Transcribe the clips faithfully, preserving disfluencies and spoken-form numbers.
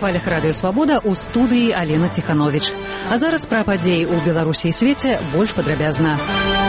хвалях радыё Свабода ў студыі Алена Ціхановіч. А зараз пра падзеі ў Беларусі і свеце больш падрабязна.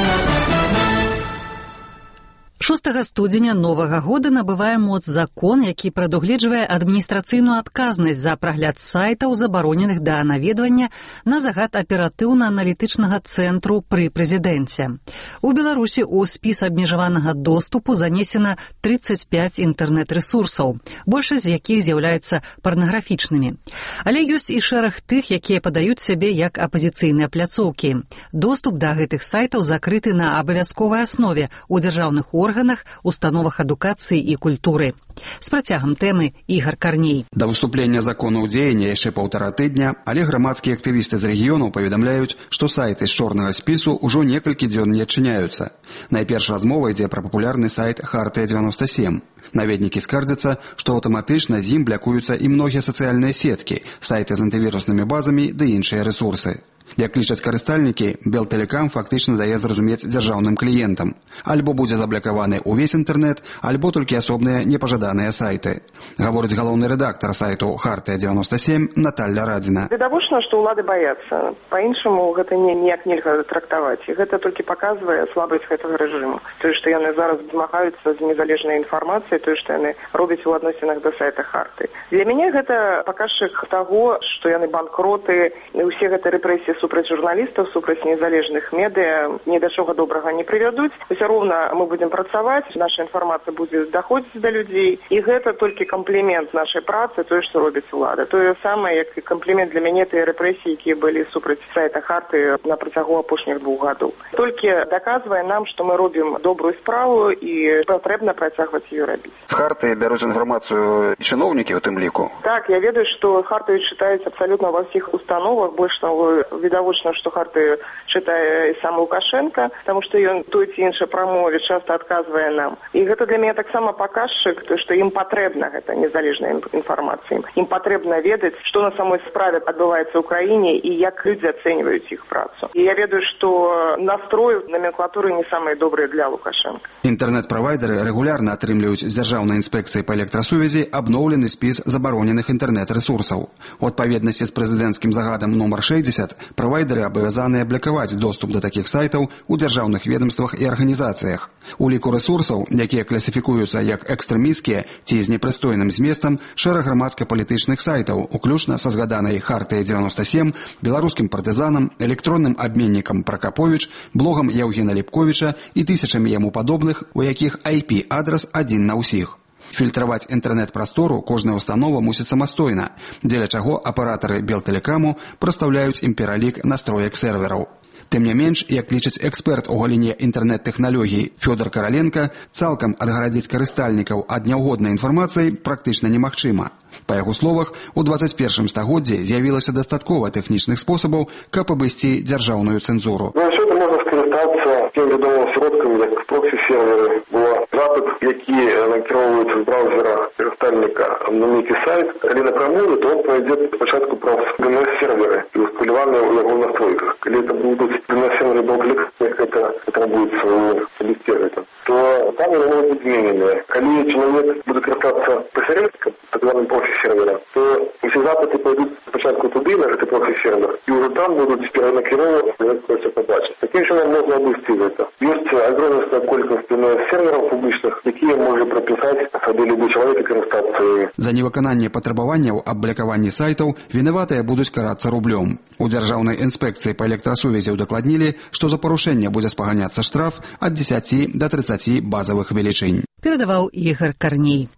шостага студзеня новага года набывае моц закон, які прадугледжвае адміністрацыйную адказнасць за прагляд сайтаў, забароненых да наведвання на загад аператыўна-аналітычнага цэнтру пры прэзідэнце. У Беларусі ў спіс абмежаванага доступу занесена трыццаць пяць інтэрнэт-рэсурсаў, большасць з якіх з'яўляюцца парнаграфічнымі. Але ёсць і шэраг тых, якія падаюць сябе як апазіцыйныя пляцоўкі. Доступ да гэтых сайтаў закрыты на абавязковай аснове ў дзяржаўных органах, установах адукацыі і культуры. З працягам тэмы Ігар Карней. Да выступлення закону ў дзеянні яшчэ паўтара тыдня, але грамадскія актывісты з рэгіёнаў паведамляюць, што сайты з чорнага спісу ўжо некалькі дзён не адчыняюцца. Найперш размова ідзе пра папулярны сайт Хартыя дзевяноста сем. Наведнікі скардзяцца, што аўтаматычна з ім блякуюцца і многія сацыяльныя сеткі, сайты з антывіруснымі базамі ды іншыя рэсурсы. Як лічаць карыстальнікі, Белтэлекам фактычна дае зразумець дзяржаўным кліентам. Альбо будзе заблякаваны ўвесь інтэрнэт, альбо толькі асобныя непажаданыя сайты. Гаворыць галоўны рэдактар сайту Хартыя дзевяноста сем Наталья Радзіна. Відавочна, што ўлады баяцца. Па-іншаму гэта ніяк нельга трактаваць. І гэта толькі паказвае слабасць гэтага рэжыму. Тое, што яны зараз змагаюцца з незалежнай інфармацыяй, тое, што яны робяць у адносінах да сайта Харты. Для мяне гэта паказчык таго, што яны банкроты, і ўсе гэты рэпрэсіі супраць журналістаў, супраць незалежных медыа ні да чого добрага не прывядуць. Усё роўна мы будзем працаваць, наша інфармацыя будзе даходзіць да людзей, і гэта толькі камплімент нашай працы, тое, што робіць улада. Тое самае, як і камплімент для мяне тыя рэпрэсіі, якія былі супраць сайта Харты на працягу апошніх двух гадоў. Толькі даказвае нам, што мы робім добрую справу і патрэбна працягваць її рабіць. З Харты бяруць інфармацыю чыноўнікі у тым ліку? Так, я ведаю, што Харту чытаюць абсалютна ва ўсіх установах, больш того, відавочна, што Харту чытае і сам Лукашенко, таму што ён той ці іншай прамове часта адказвае нам. І гэта для мяне таксама паказчык, што ім патрэбна гэта незалежная інфармацыя. Ім патрэбна ведаць, што на самой справе адбываецца ў краіне і як людзі ацэньваюць іх працу. І я ведаю, што настрой номенклатуры не самыя добрыя для Лукашенко. Інтэрнэт-правайдеры рэгулярна атрымліваюць з дзяржаўнай інспекцыі па электрасувязі абноўлены спіс забароненых інтэрнэт-рэсурсаў. У адпаведнасці з прэзідэнцкім загадам нумар шэсцьдзесят правайдеры абавязаныя блякаваць доступ да такіх сайтаў у дзяржаўных ведомствах і арганізацыях. У ліку рэсурсаў, якія класіфікуюцца як экстрэмісцкія ці з непрыстойным зместам, шэраг грамадска-палітычных сайтаў, уключна са згаданай Хартыя дзевяноста сем, беларускім партызанам, электронным абменнікам Пракаповіч, блогам Яўгена Ліпковіча і тысячамі яму падобных, у якіх ай пі-адрас адзін на ўсіх. Фільтраваць інтэрнэт-прастору кожная установа мусіць самастойна, дзеля чаго аператары Белтэлекаму прадстаўляюць ім пералік настроек сервераў. Тым не менш, як лічыць эксперт у галіне інтэрнэт-тэхналогій Фёдор Караленко, цалкам адгарадзіць карыстальнікаў ад няўгоднай інфармацыі практычна немагчыма. Па яго словах, у дваццаць першым стагоддзі з'явілася дастаткова тэхнічных спосабаў, каб абысці дзяржаўную цэнзуру. Вообще-то можна скарыстацца тем вядомым сродкам, як проксі-серверы. Була запит, які накіроўваюць в браузерах карыстальніка на нейкі сайт. Калі напрамую, то он пойдзе спачатку праз ди эн эс-серверы і ўсталяваныя ў яго настройках. Калі это будуць ди эн эс-серверы Белтэлекам, як это требуецца ў лісце гэта, то там яны могуць быць змененыя. Калі чалавек будзе карыстацца пасярэднікам, так званым проксі-сервера, то усе запыты пойдуць спачатку туды, на гэты проксі-сервер, і ўжо там будуць перанакіроўваць, як хоча пабачыць. Такім чынам можна абысці гэта. Ёсць агромная колькасць ди эн эс-сервераў публічных, якія можа прапісаць сабе любы чалавек і карыстацца імі. За невыкананне патрабаванняў аб блякаванні сайтаў вінаватыя будуць карацца рублём. У дзяржаўнай інспекцыі па электрасувязі ўдакладнілі, што за парушэнне будзе спаганяцца штраф ад дзесяці да трыццаці базавых велічынь. Перадаваў Ігар Карней.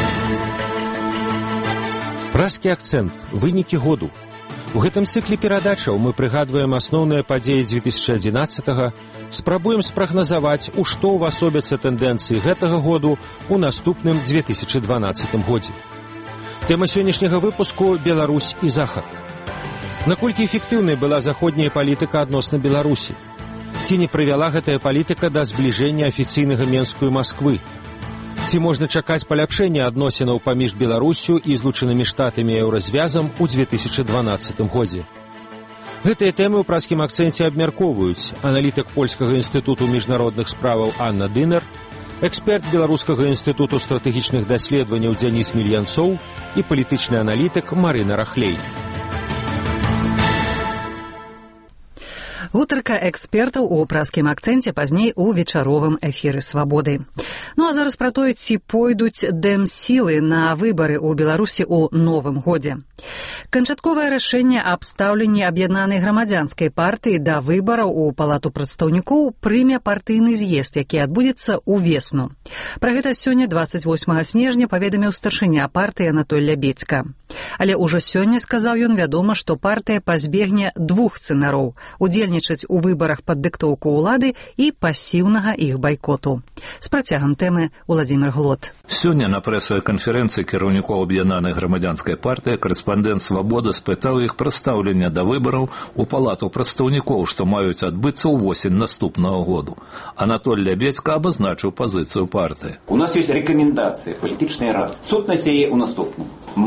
Празкі акцэнт. Вынікі году. У гэтым цыкле перадачаў мы прыгадваем асноўныя падзеі дзве тысячы адзінаццатага, спрабуем спрагназаваць, у што ўвасобяцца тэндэнцыі гэтага году у наступным дзве тысячы дванаццатым годзе. Тэма сённяшняга выпуску – Беларусь і Захад. Наколькі эфектыўнай была заходняя палітыка адносна Беларусі? Ці не прывяла гэтая палітыка да збліжэння афіцыйнага Менску і Масквы? Ці можна чакаць паляпшэння адносінаў паміж Беларусю і Злучанымі Штатамі і еўразвязам у дзве тысячы дванаццатым годзе? Гэтыя тэмы ў празкім акцэнце абмяркоўваюць аналітык Польскага інстытуту міжнародных справаў Анна Дынер, эксперт Беларускага інстытуту стратэгічных даследаванняў Дзяніс Мільянцоў і палітычны аналітык Марына Рахлей. Гутарка экспертаў у праскім акцэнце пазней у вечаровым эфіры «Свабоды». Ну а зараз пра тое, ці пойдуць дэм-сілы на выбары ў Беларусі ў новым годзе. Канчатковае рашэнне аб стаўленні аб'яднанай грамадзянскай партыі да выбараў у палату прадстаўнікоў прыме партыйны з'езд, які адбудзецца ўвесну. Пра гэта сёння, дваццаць восьмага снежня, паведаміў старшыня партыі Анатоль Лябедзька. Але ўжо сёння, сказаў ён, вядома, што партыя пазбегне двух сцэнароў – удзельнічаць у выбарах пад дыктоўку ўлады і пасіўнага іх байкоту. З працягам тэмы Уладзімір Глот. Сёння на прэсавай канферэнцыі кіраўнікоў аб'яднанай грамадзянскай партыі корэспандэнт «Свабода» спытаў іх пра стаўленне да выбараў у палату прадстаўнікоў, што маюць адбыцца ўвосень наступнага году. Анатоль Лябедзька абазначыў пазіцыю партыі. У нас ёсць рэкамендацыі палітычнай рады. Сутнасць яе ў наступным.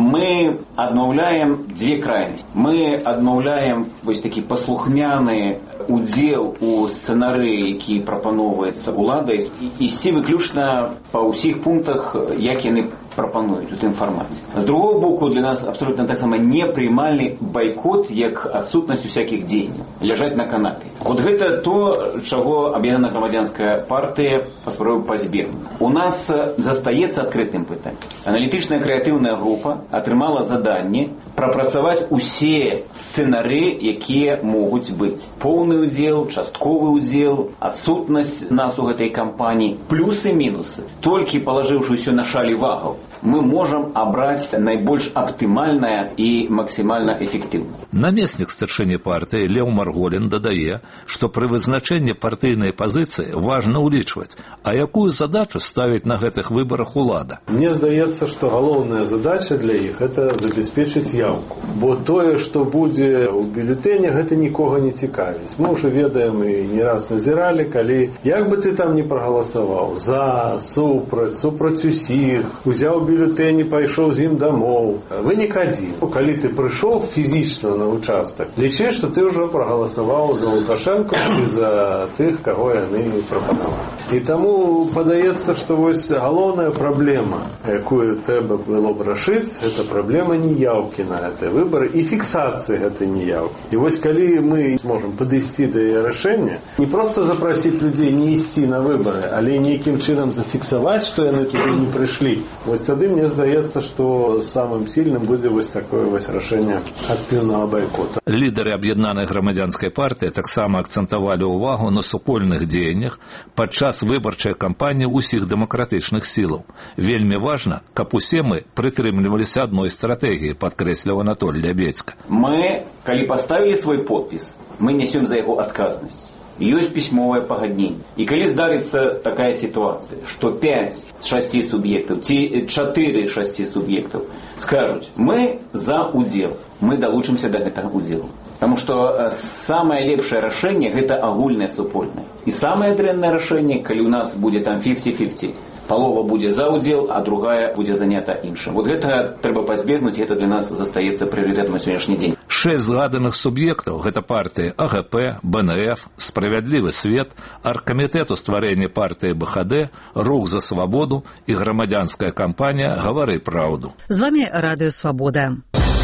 Мы адмаўляем дзве крайнасці. Мы адмаўляем вось такі паслухмяны удзел у сцэнарыі, які прапаноўваецца уладай, і ісці выключна па ўсіх пунктах, як яны прапануюць у тым фармаце. З другого боку, для нас абсолютно таксама непрымальны байкот як адсутнасць усякіх дзеянняў, ляжаць на канапе. Вот гэта то, чаго аб'яднаная грамадзянская партыя паспрабуе пазбегнуць. У нас застаецца адкрытым пытаннем. Аналітычная крэатыўная група атрымала заданне прапрацаваць усе сцэнары, якія могуць быць. Поўны удзел, частковы удзел, адсутнасць нас у гэтай кампаніі, плюсы-мінусы. Толькі палажыўшы ўсё на шалі вагаў, мы можам абраць найбольш аптымальнае і максімальна эфектыўнае. Намеснік старшыні партыі Леў Марголін дадае, што пры вызначэнні партыйнай пазіцыі важна ўлічваць, а якую задачу ставіць на гэтых выбарах улада. Мне здаецца, што галоўная задача для іх – это забяспечыць яўку. Бо тое, што будзе ў бюлетэне, гэта нікога не цікавіць. Мы ўжо ведаем і не раз назіралі, калі як бы ты там не прагаласаваў, за, супраць, супраць усіх, узяў бюлетэне, пайшоў з ім дамоў. Вынік адзін. Калі ты прыйшоў фізічна на участак, лічы, што ты ўжо прагаласаваў за Лукашенко і за тых, каго яны прапанавалі. І таму падаецца, што вось галоўная праблема, якую трэба было б рашыць, гэта праблема неяўкі на гэтыя выбары і фіксацыі гэтай неяўкі. І вось калі мы зможам падысці да яе рашэння, не проста запрасіць людзей не ісці на выбары, але нейкім чынам зафіксаваць, што яны туды не прыйшлі, вось тады мне здаецца, што самым сильным будзе вось такое вось рашэнне актыўнага байкота. Лідары аб'яднанай грамадзянскай партыі таксама акцэнтавалі ўвагу на супольных дзеяннях падчас выбарчай кампаніі ўсіх дэмакратычных сілаў. Вельмі важна, каб усе мы прытрымліваліся адной стратэгіі, падкрэсліў Анатоль Лябедзька. Мы, калі паставілі свой подпіс, мы несем за яго адказнасць. Ёсць пісьмовае пагадненне. І калі здарыцца такая сітуацыя, што пяць з шасці суб'ектаў ці чатыры з шасці суб'ектаў скажуць, мы за удзел, мы далучымся да гэтага удзелу. Таму што самае лепшае рашэнне гэта агульнае супольнае. І самае дрэннае рашэнне, калі ў нас будзе там пяцьдзесят на пяцьдесят. Палова будзе за удзел, а другая будзе занята іншым. Вот гэта трэба пазбегнуць, і гэта для нас застаецца прыярытэтам на сённяшні дзень. Шэсць згаданых суб'ектаў – гэта партыі А Г П, Б Н Ф, Справядлівы свет, Аргкамітэт у стварэнні партыі Б Х Д, Рух за свабоду і грамадзянская кампанія «Гавары праўду». З вами Радыё Свабода.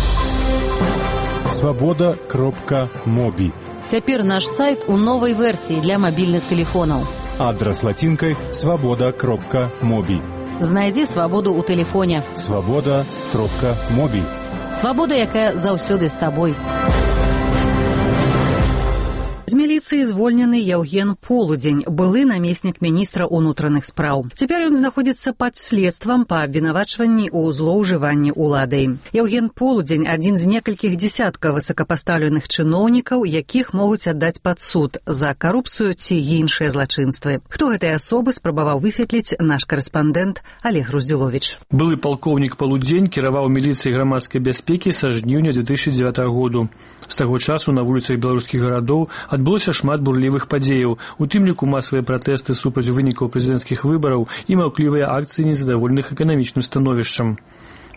свабода кропка мобі. Цяпер наш сайт у новай версіі для мабільных тэлефонаў. Адрас лацінкай свабода кропка мобі. Знайдзі свабоду ў тэлефоне. свабода кропка мобі. Свабода, якая заўсёды з табой. З міліцыі звольнены Яўген Полудзень, былы намеснік міністра ўнутраных спраў. Цяпер ён знаходзіцца пад следствам па абвінавачванні ў злоўжыванні ўладай. Яўген Полудзень – адзін з некалькіх дзесяткаў высокапастаўленых чыноўнікаў, якіх могуць аддаць пад суд за карупцыю ці іншыя злачынствы. Хто гэтай асобы, спрабаваў высветліць наш карэспандэнт Олег Груздзіловіч. Былы палкоўнік Полудзень кіраваў міліцыяй грамадскай бяспекі са жніўня две тысячы дзевятага году. З таго часу на вуліцах беларускіх гарадоў адбылося шмат бурлівых падзеяў, у тым ліку масавыя пратэсты супраць вынікаў прэзідэнцкіх выбараў і маўклівыя акцыі незадаволеных эканамічным становішчам.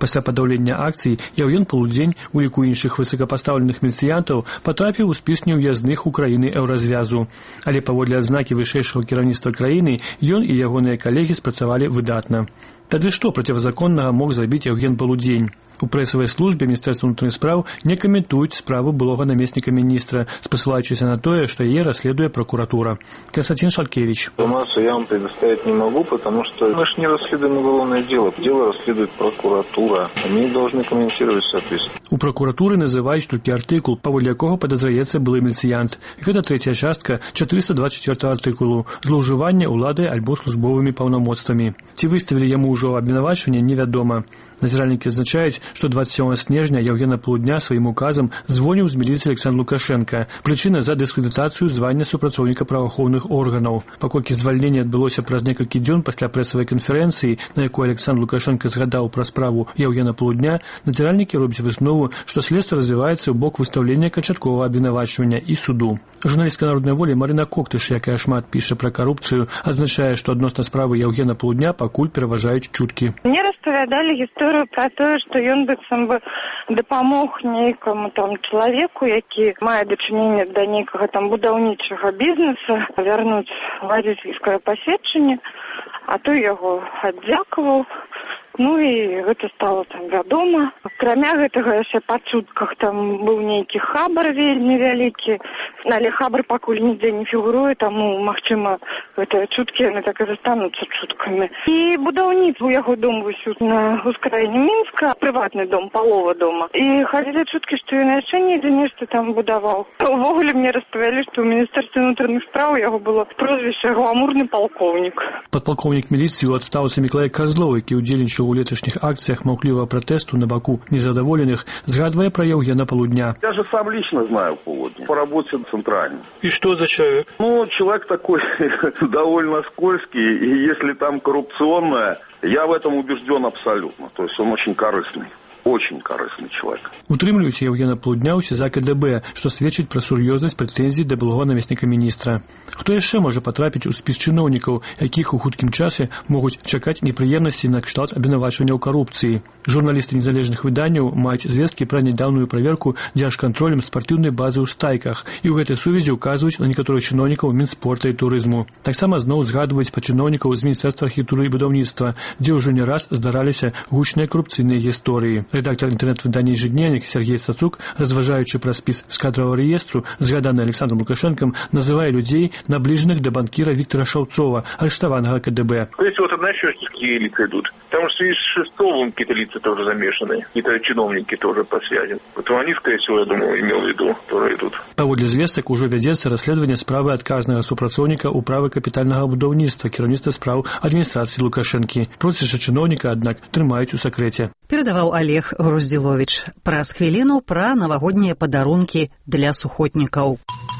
Пасля падаўлення акцый Яўген Полудзень у ліку іншых высокапастаўленых міліцыянтаў патрапіў у спіс неўязных у краіны еўразвязу. Але паводле адзнакі вышэйшага кіраўніцтва краіны ён і ягоныя калегі спрацавалі выдатна. Тады што процівзаконнага мог зрабіць Яўген Полудзень? У прэсавай службе Міністэрства ўнутраных спраў не каментуюць справу былога намесніка міністра, спасылаючыся на тое, што яе расследуе прокуратура. Константин Шалкевич. Информацию я вам предоставить не могу, потому что мы же не расследуем уголовное дело. Дело расследует прокуратура. Они должны комментировать соответственно. У прокуратуры называюць толькі артыкул, паводле якога падазраецца былы міліцыянт. Гэта трэцяя частка чатырыста двадцать четвёртого артыкулу злоўжывання уладай альбо службовымі паўнамоцтвамі. Ці выставілі яму ўжо абвінавачванне, невядома. Назіральнікі адзначаюць, што двадцать сёмага снежня Яўгена Полудня сваім указам звоніў з міліцыі Александр Лукашенко. Прычына за дыскрэдытацыю звання супрацоўніка праваахоўных органаў. Паколькі звальненне адбылося праз некалькі дзён пасля прэсавай канферэнцыі, на якой Александр Лукашенко згадаў пра справу Яўгена Полудня, назіральнікі робяць выснову, што следства развіваецца ў бок выстаўлення канчатковага абвінавачвання і суду. Журналістка народнай волі Марына Коктыш, якая шмат піша пра карупцыю, адзначае, што адносна справы Яўгена Полудня пакуль пераважаюць чуткі. Мне распавядалі гісторыю пра тое, што ён быццам бы дапамог нейкаму там чалавеку, які мае дачыненне да нейкага там будаўнічага бізнеса, вярнуць вадзіцельскае пасведчанне, а той яго аддзякаваў. Ну і гэта стало там вядома. Акрамя гэтага яшчэ па чутках там быў нейкі хабар вельмі вялікі, але хабар пакуль нідзе не фігуруе, таму, магчыма, гэтыя чуткі яны так і застануцца чуткамі. І будаўніц у яго дом высюць на ускраіне Мінска, прыватны дом, палова дома. І хадзілі чуткі, што ён яшчэ недзе нешта там будаваў. Увогуле мне распавялі, што ў Міністэрстве ўнутраных спраў яго было прозвішча гламурны палкоўнік. Падпалкоўнік міліцыі ў адстаўцы Міклай Казлоў, які ўдзельнічаў у леташніх акциях маўклівага протесту на боку незадоволенных, згадывая про Яўгена Полудня. Я же сам лично знаю Полудня, по работе центральной. И что за человек? Ну, человек такой довольно скользкий, и если там коррупционное, я в этом убежден абсолютно. То есть он очень корыстный. Очень корыстный человек. Утрымліваюць Яўгена Полудня ў СІЗА КДБ, што сведчыць пра сур'ёзнасць прэтэнзій да былога намесніка міністра. Хто яшчэ можа патрапіць у спіс чыноўнікаў, якіх у хуткім часе могуць чакаць непрыемнасці на кшталт абвінавачвання ў карупцыі? Журналісты незалежных выданняў маюць звесткі пра нядаўную праверку дзяржкантролем спартыўнай базы ў Стайках і ў гэтай сувязі ўказваюць на некаторых чыноўнікаў Мінспорта і турызму. Таксама зноў згадваюць пра чыноўнікаў з Міністэрства архітэктуры і будаўніцтва, дзе ўжо не раз здараліся гучныя карупцыйныя гісторыі. Редактор інтэрнэт-выдання «Ежедневник» Сергей Цацук, разважаючы пра спіс з кадрового реестру, згаданы Александром Лукашенком, называе людей, наближенных до банкира Виктора Шаўцова, арестованного КДБ. Здесь вот одна еще какие лица идут. Там же в связи с Шестовым какие-то лица тоже замешаны, какие-то чиновники тоже по связи. Поэтому они, скорее всего, я думаю, имел в виду, которые идут. Паводле звестак ужо вядзецца расследаванне справы адказнага супрацоўніка ўправы капітальнага будаўніцтва кіраўніцтва спраў адміністрацыі Лукашэнкі. Прозвішча чыноўніка, аднак, трымаюць у сакрэце. Перадаваў Олег Груздзіловіч. Праз хвіліну пра навагоднія падарункі для сухотнікаў.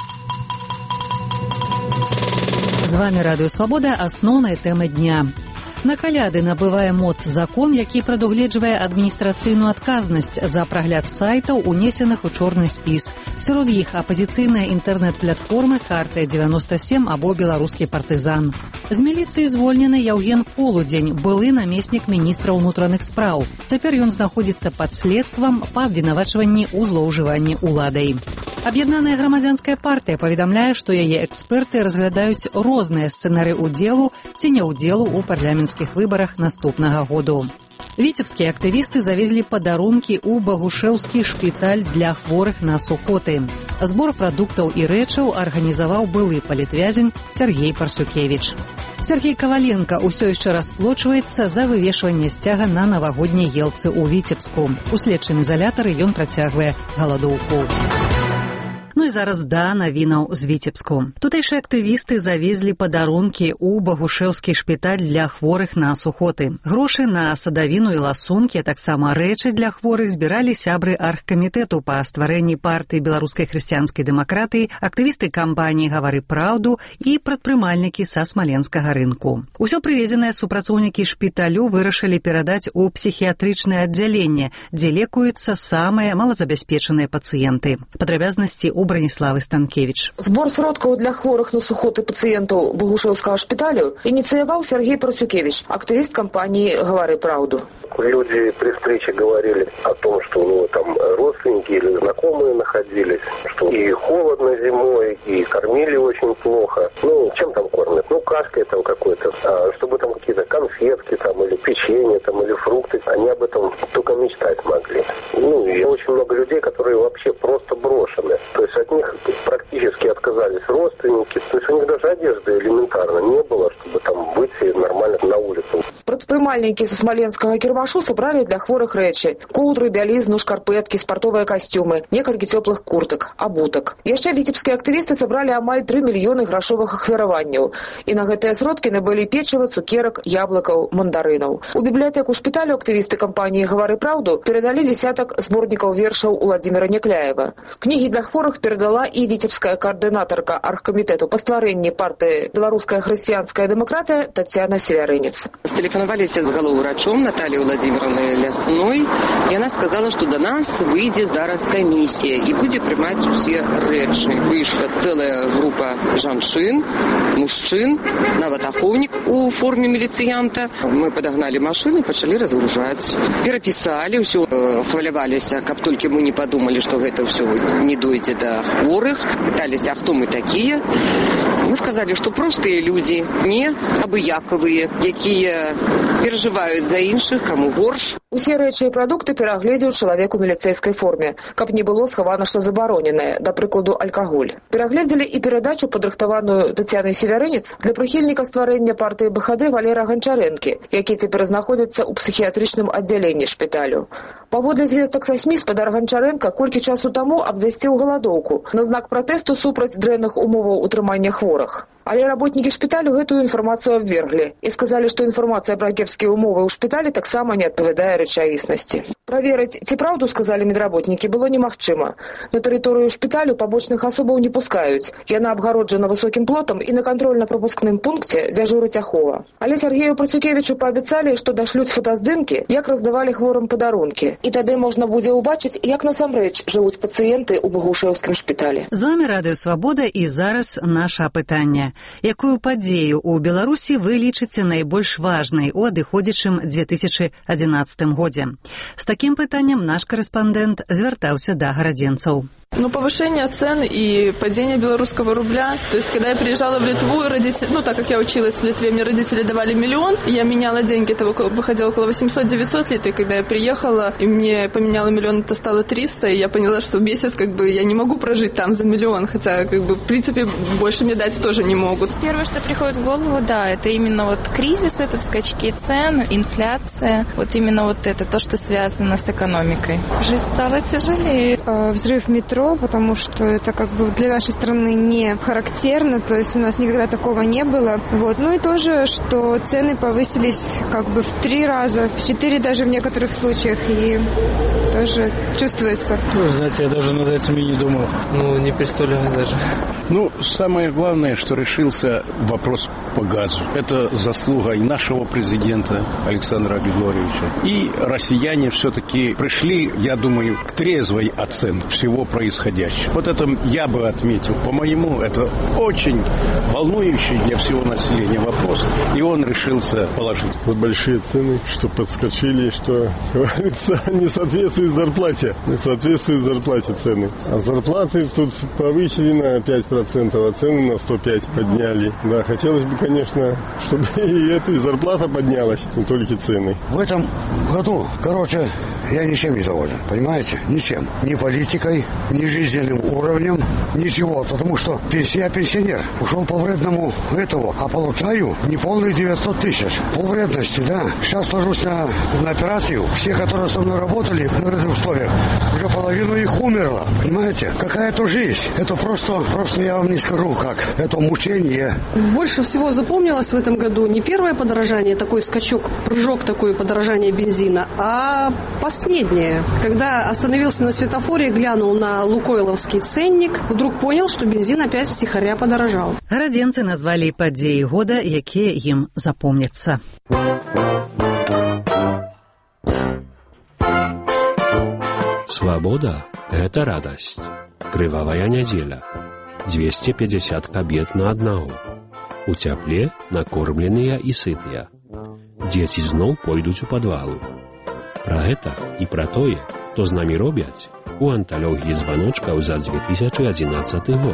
З вами Радыё Свабода, асноўная тэма дня. На каляды набывае моц закон, які прадугледжвае адміністрацыйную адказнасць за прагляд сайтаў, унесеных у чорны спіс. Сярод іх апазіцыйныя інтэрнэт-платформы «Карта девяносто семь» або «Беларускі партызан». З міліцыі звольнены Яўген Полудзень, былы намеснік міністра ўнутраных спраў. Цяпер ён знаходзіцца пад следствам па абвінавачванні ў злоўжыванні уладай. Аб'яднаная грамадзянская партыя паведамляе, што яе эксперты разглядаюць розныя сцэнары ўдзелу ці няўдзелу ў парламенцкіх выбарах наступнага году. Віцебскія актывісты завезлі падарункі ў Багушэўскі шпіталь для хворых на сухоты. Збор прадуктаў і рэчаў арганізаваў былы палітвязень Сергей Парсюкевіч. Сергей Каваленко ўсё яшчэ расплочваецца за вывешванне сцяга на навагодняй елцы ў Віцебску. У следчым изалятары ён працягвае галадоўку. Ну і зараз да навінаў з Віцебску. Тутэйшыя актывісты завезлі падарункі ў Багушэўскі шпіталь для хворых на сухоты. Грошы на садавіну і ласункі, а таксама рэчы для хворых збіралі сябры аргкамітэту па стварэнні партыі беларускай хрысціянскай дэмакратыі, актывісты кампаніі «Гавары праўду» і прадпрымальнікі са смаленскага рынку. Усё прывезенае супрацоўнікі шпіталю вырашылі перадаць у псіхіятрычнае аддзяленне, дзе лекуюцца самыя малазабяспечаныя пацыенты. Падрабязнасці ў Браніславы Станкевіч. Збор сродкаў для хворых на сухоты пацыентаў Богушэўскага шпіталю ініцыяваў Сергей Прасюкевич, актывіст кампании «Говори правду». Люди при встрече говорили о том, что у него там родственники или знакомые находились, что и холодно зимой, и кормили очень плохо. Ну, чем там кормят? Ну, кашкой там какой-то. А чтобы там какие-то конфетки там, или печенье там, или фрукты, они об этом только мечтать могли. Ну, и очень много людей, которые вообще просто брошены. То есть от них практически отказались родственники. То есть у них даже одежды элементарно не было, чтобы там выйти нормально на улицу. Прадпрымальнікі са смаленскага кірмашу сабралі для хворых рэчы: коўдры, бялізну, шкарпэткі, спартовыя касцюмы, некалькі цёплых куртак, абутак. Яшчэ віцебскія актывісты сабралі амаль тры мільёны грашовых ахвяраванняў. І на гэтыя сродкі набылі печыва, цукерак, яблыкаў, мандарынаў. У бібліятэку шпіталю актывісты кампаніі «Говори правду» перадалі десятак зборнікаў вершаў Уладзіміра Някляева. Кнігі для хворых перадала і віцебская коордынатарка аргкамітэту па стварэнні партыі «Беларуская хрысціянская дэмакратыя» Тацяна Севярынец. Тэлефанаваліся з галоўврачом Натальей Владимировной Лясной, и она сказала, что до нас выйдет зараз комиссия и будет принимать все рэчы. Вышла целая группа жанчын, мужчин, нават-ахоўнік у форме милициянта. Мы подогнали машину и начали разгружать. Переписали, все хвалявались, как только мы не подумали, что это все не дойдет до хворых. Пытались, а кто мы такие? Мы сказали, что простые люди, не абыяковые, якія переживают за іншых, кому горш. Усе рэчы і прадукты перагледзеў чалавек у міліцэйскай форме, каб не было схавана што забароненае, да прыкладу алкаголь. Перагледзелі і перадачу, падрыхтаваную Тацянай Севярынец, для прыхільніка стварэння партыі БХД Валера Ганчарэнкі, які цяпер знаходзіцца ў псіхіятрычным аддзяленні шпіталю. Паводле звестак са СМІ, спадар Ганчарэнка колькі часу таму абвясціў галадоўку на знак пратэсту супраць дрэнных умоваў утрымання хворых. Але работнікі шпіталю гэтую інфармацыю абверглі і сказалі, што інфармацыя пра кепскія умовы ў шпіталі таксама не адпавядае рэчаіснасці. Праверыць, ці праўду сказалі медработнікі, было немагчыма. На тэрыторыю шпіталю пабочных асобаў не пускаюць. Яна абгароджана высокім плотам і на кантрольна-прапускным пункце дзяжурыць ахова. Але Сергею Прасюкевічу паабяцалі, што дашлюць фотаздымкі, як раздавалі хворым падарункі. І тады можна будзе ўбачыць, як насамрэч жывуць пацыенты ў Богушэўскім шпіталі. З вами Радыё Свабода, і зараз наша апытанне. Якую падзею ў Беларусі вы лічыце найбольш важнай у адыходзячым две тысячи адзінаццатым годзе? З такім пытаннем наш корэспандэнт звяртаўся да гарадзенцаў. Ну, повышение цен и падение белорусского рубля. То есть, когда я приезжала в Литву, родители, ну, так как я училась в Литве, мне родители давали миллион, я меняла деньги, это выходило около восемьсот-девятьсот лет, и когда я приехала, и мне поменяла миллион, это стало триста, и я поняла, что в месяц, как бы, я не могу прожить там за миллион, хотя, как бы, в принципе, больше мне дать тоже не могут. Первое, что приходит в голову, да, это именно вот кризис, этот скачки цен, инфляция, вот именно вот это, то, что связано с экономикой. Жизнь стала тяжелее. Взрыв метро, потому что это как бы для нашей страны не характерно, то есть у нас никогда такого не было. Вот. Ну и тоже, что цены повысились как бы в три раза, в четыре даже в некоторых случаях, и тоже чувствуется. Ну, знаете, я даже над этим и не думал. Ну, не представляю даже. Ну, самое главное, что решился вопрос по газу. Это заслуга и нашего президента Александра Григорьевича. И россияне все-таки пришли, я думаю, к трезвой оценке всего происходящего. Вот это я бы отметил. По-моему, это очень волнующий для всего населения вопрос. И он решился положить. Вот большие цены, что подскочили, что, говорится, не соответствуют зарплате. Не соответствуют зарплате цены. А зарплаты тут повысили на пять процентов, а цены на сто пять подняли. Да, хотелось бы, конечно, чтобы и эта и зарплата поднялась, не только цены. В этом году, короче, я ничем не доволен, понимаете? Ничем. Ни политикой, ни жизненным уровнем, ничего. Потому что я пенсионер, ушел по вредному этого, а получаю неполные девятьсот тысяч. По вредности, да. Сейчас ложусь на, на операцию. Все, которые со мной работали в вредных условиях, уже половину их умерло, понимаете? Какая-то жизнь. Это просто, просто я вам не скажу, как. Это мучение. Больше всего запомнилось в этом году не первое подорожание, такой скачок, прыжок такой подорожания бензина, а последнее. Когда остановился на светофоре, глянул на лукойловский ценник, вдруг понял, что бензин опять втихаря подорожал. Гарадзенцы назвалі падзеі года, якія ім запомняцца. Свабода – гэта радасць. Крывавая нядзеля. дзвесце пятьдесят кабет на аднаго. У цяпле накормленыя і сытыя. Дзеці зноў пойдуць у падвалы. Пра гэта і пра тое, што з намі робяць, у анталогіі званочкаў за две тысячи одиннадцатый год.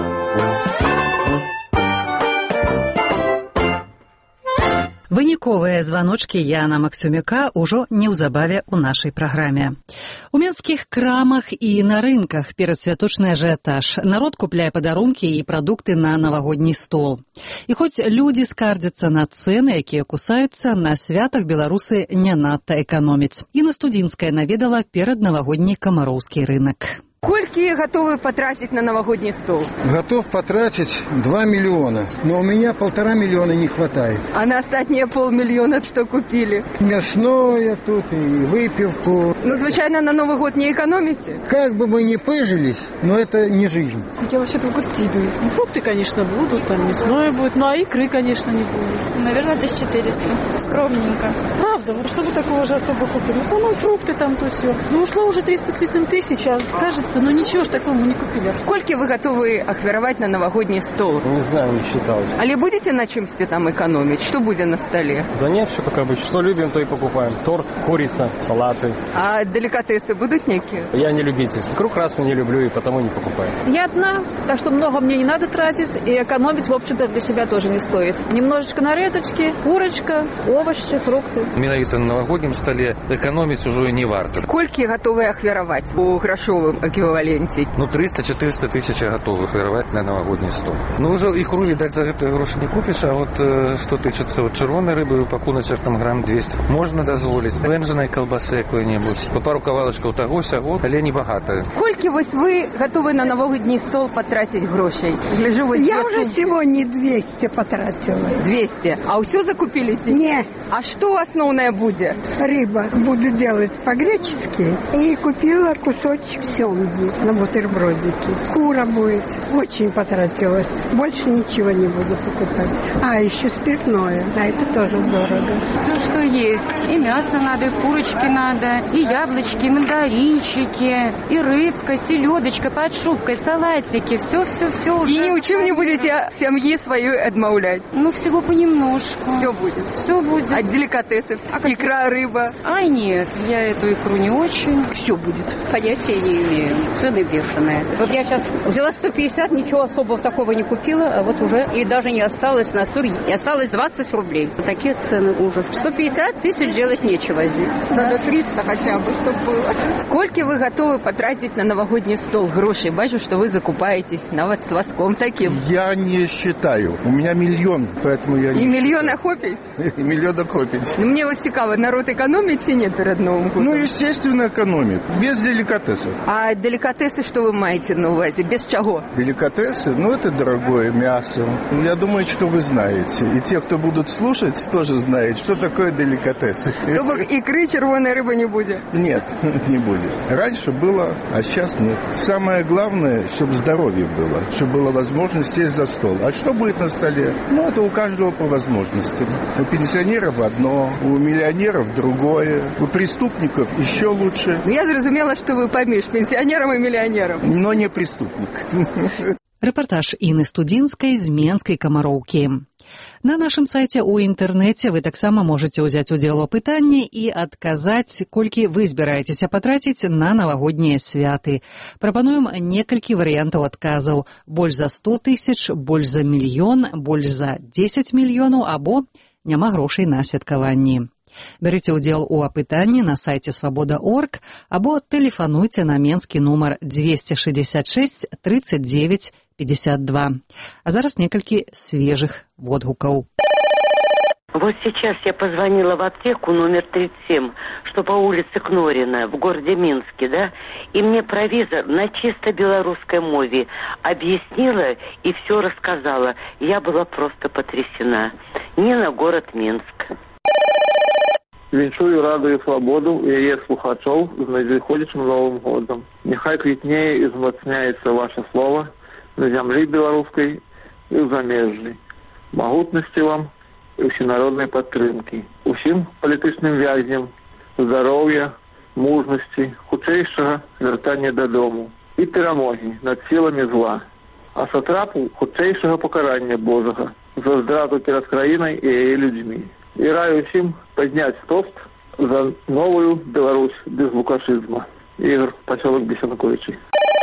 Выніковыя званочкі Яна Максюмюка ўжо неўзабаве ў нашай праграме. У менскіх крамах і на рынках перадсвяточны ажыятаж. Народ купляе падарункі і прадукты на навагодні стол. І хоць людзі скардзяцца на цэны, якія кусаюцца, на святах беларусы не надта эканомяць. Інна Студзінская наведала пераднавагодні камароўскі рынок. Сколько готовы потратить на новогодний стол? Готов потратить два миллиона, но у меня полтора миллиона не хватает. А на остатние полмиллиона что купили? Мясное тут и выпивку. Ну, случайно на Новый год не экономите? Как бы мы ни пыжились, но это не жизнь. Я вообще-то в гости иду. Ну, фрукты, конечно, будут, там мясное будет, ну а икры, конечно, не будет. Наверное, тысяча четыреста. Скромненько. Правда, вот что вы такого же особо купили? В основном фрукты там, то все. Ну, ушло уже триста с лишним тысяч, а кажется, ну ничего ж такого мы не купили. Сколько вы готовы охвяровать на новогодний стол? Не знаю, не считал. Али будете на чем-то там экономить? Что будет на столе? Да нет, все как обычно. Что любим, то и покупаем. Торт, курица, салаты. А деликатесы будут некие? Я не любитель. Икру красную не люблю и потому не покупаю. Я одна, так что много мне не надо тратить. И экономить, в общем-то, для себя тоже не стоит. Немножечко нарезочки, курочка, овощи, фрукты. Менавіта на новогоднем столе экономить уже не варто. Сколько готовы охвяровать по грошовым эквиваленте? Ну, триста-четыреста тысяч готовы охвяровать на новогодний стол. Ну, уже икру, видать, за это гроши не купишь, а вот э, что тычется вот червоной рыбы, пакуночек там грамм двести, можно дозволить. Венжиной колбасы какой-нибудь, по пару ковалочков того-сяго, але не богато. Сколько вы готовы на новогодний стол потратить грошей? Гляжу, вот я уже сумки. Сегодня двести потратила. двести? А все закупили? Нет. А что основное будет? Рыба. Буду делать по-гречески. И купила кусочек семги на бутербродики. Кура будет. Очень потратилась. Больше ничего не буду покупать. А, еще спиртное. А это тоже дорого. Ну, что есть. И мясо надо, и курочки надо, и яблочки, и мандаринчики, и рыбка, селедочка под шубкой, салатики. Все-все-все уже. И ни в чем не будете семьи свою отмовлять? Ну, всего понемножку. Все будет? Все будет. А деликатесы? А икра, рыба? Ай, нет, я эту икру не очень. Все будет. Понятия не имею. Цены бешеные. Вот я сейчас взяла сто пятьдесят, ничего особого такого не купила, а вот уже и даже не осталось на сыр. И осталось двадцать рублей. Вот такие цены, ужас. сто пятьдесят тысяч делать нечего здесь. Надо триста хотя бы, чтобы было. Сколько вы готовы потратить на новогодний стол грошей? Бачу, что вы закупаетесь на вот с воском таким. Я не считаю. У меня миллион, поэтому я не И миллион охопить? И миллион охопить. Ну, мне вот цікаво, народ экономит или нет перед Новым годом? Ну, естественно, экономит. Без деликатесов. А деликатесы что вы маете на увазе? Без чего? Деликатесы? Ну, это дорогое мясо. Я думаю, что вы знаете. И те, кто будут слушать, тоже знают, что такое деликатесы. Чтобы икры, червоной рыбы не будет? Нет, не будет. Раньше было, а сейчас нет. Самое главное, чтобы здоровье было, чтобы была возможность сесть за стол. А что будет на столе? Ну, это у каждого по возможности. У пенсионеров одно, у миллионеров другое, у преступников еще лучше. Я зразумела, что вы помеж пенсионерам и миллионерам. Но не преступник. Рэпартаж Інны Студзінскай з Менскай Камароўкі. На нашым сайце ў інтэрнэце вы таксама можаце ўзяць удзел у апытанні і адказаць, колькі вы збіраецеся патраціць на навагоднія святы. Прапануем некалькі варыянтаў адказаў. Больш за сто тысяч, больш за мільён, больш за дзесяць мільёнаў або няма грошай на святкаванні. Бярыце ўдзел у апытанні на сайце свабода точка орг або тэлефануйце на менскі нумар двести шестьдесят шесть тридцать девять пятьдесят два. А зараз некалькі свежых водгукаў. Вот сейчас я позвонила в аптеку номер тридцать семь, что по улице Кнорина в городе Минске, да, и мне провизор на чисто белорусской мове объяснила и все рассказала. Я была просто потрясена. Нина, город Минск. Віншую раду і свабоду яе слухачоў з надыходзячым Новым годам. Няхай квітнее і змацняецца ваше слово на зямлі беларускай і ў замежжы. Магутнасці вам і ўсенароднай падтрымкі. Усім палітычным вязням здароўя, мужнасці, хутчэйшага вяртання дадому. і перамогі над сіламі зла, а сатрапу хутчэйшага пакарання Божага за здраду перад краінай і яе людзьмі. І раю ўсім падняць тост за новую Беларусь без лукашызма. Ігор, пасёлак Бесянковічы.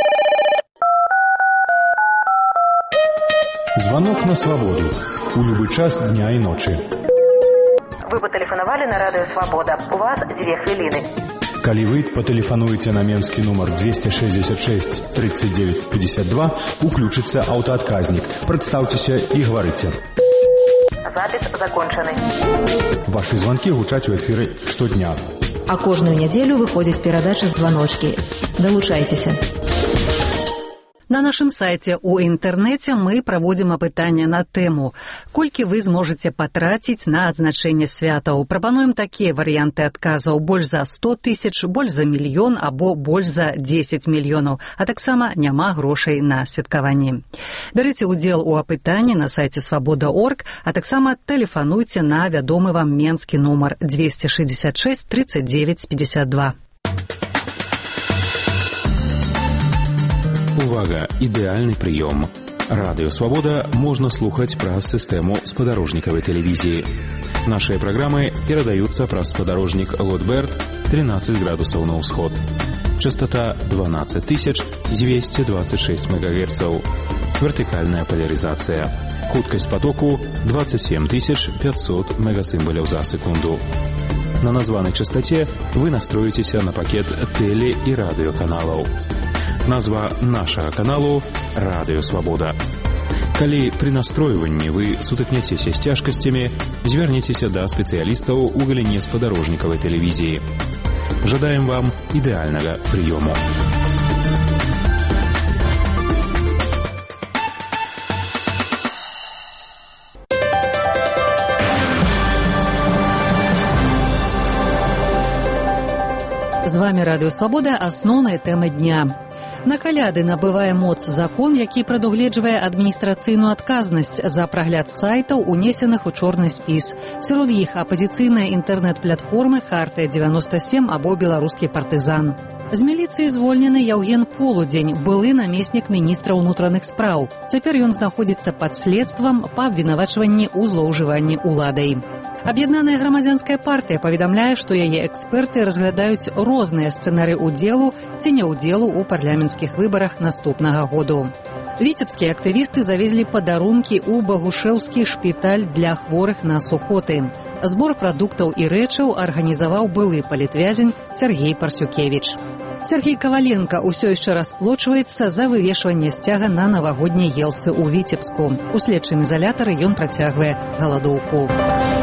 Звонок на свободу. У любой час дня и ночи. Вы потелефоновали на радио «Свобода». У вас две хвилины. Калі вы патэлефануеце на менскі нумар двести шестьдесят шесть тридцать девять пятьдесят два, уключыцца аўтаадказнік. Прадстаўцеся і гаварыце. Запись закончены. Ваши звонки гучаць у эфиры штодня. А кожную нядзелю выходзіць перадача «Звоночки». Долучайтеся. На нашым сайце ў інтэрнэце мы праводзім апытанне на тэму «Колькі вы зможаце патраціць на адзначэнне святаў?». Прапануем такія варыянты адказаў: больш за сто тысяч, больш за мільён або больш за дзесяць мільёнаў, а таксама няма грошай на святкаванні. Бярыце ўдзел у апытанні на сайце свобода точка орг, а таксама тэлефануйце на вядомы вам менскі нумар двести шестьдесят шесть тридцать девять пятьдесят два. Увага! Ідэальны прыём. Радыё «Свабода» можна слухаць праз сістэму спадарожнікавай тэлевізіі. Нашыя праграмы перадаюцца праз спадарожнік Лотберт тринадцать градусаў на ўсход. Частота двенадцать тысяч двести двадцать шесть мегагерцаў. Вертыкальная поляризация. Хуткасць потоку двадцать семь тысяч пятьсот мегасимволяў за секунду. На названай частоте вы настроіцеся на пакет теле- і радыёканалаў. Назва нашага каналу «Радыё Свабода». Калі пры настройванні вы сутыкняцеся з цяжкасцямі, звярніцеся да спецыялістаў у галіне спадарожнікавай тэлевізіі. Жадаем вам ідэальнага прыёму. З вами Радыё Свабода, асноўная тэма дня. На каляды набывае моц закон, які прадугледжвае адміністрацыйную адказнасць за прагляд сайтаў, унесеных у чорны спіс. Сярод іх апазіцыйныя інтэрнэт-платформы «Хартыя девяносто семь» або «Беларускі партызан». З міліцыі звольнены Яўген Полудзень, былы намеснік міністра ўнутраных спраў. Цяпер ён знаходзіцца пад следствам па абвінавачванні ў злоўжыванні ўладай. Аб'яднаная грамадзянская партыя паведамляе, што яе эксперты разглядаюць розныя сцэнары ўдзелу ці няўдзелу ў парламенцкіх выбарах наступнага году. Віцебскія актывісты завезлі падарункі ў Багушэўскі шпіталь для хворых на сухоты. Збор прадуктаў і рэчаў арганізаваў былы палітвязень Сергей Парсюкевіч. Сергей Каваленко ўсё яшчэ расплочваецца за вывешванне сцяга на навагодняй елцы ў Віцебску. У следчым ізалятары ён працягвае галадоўку.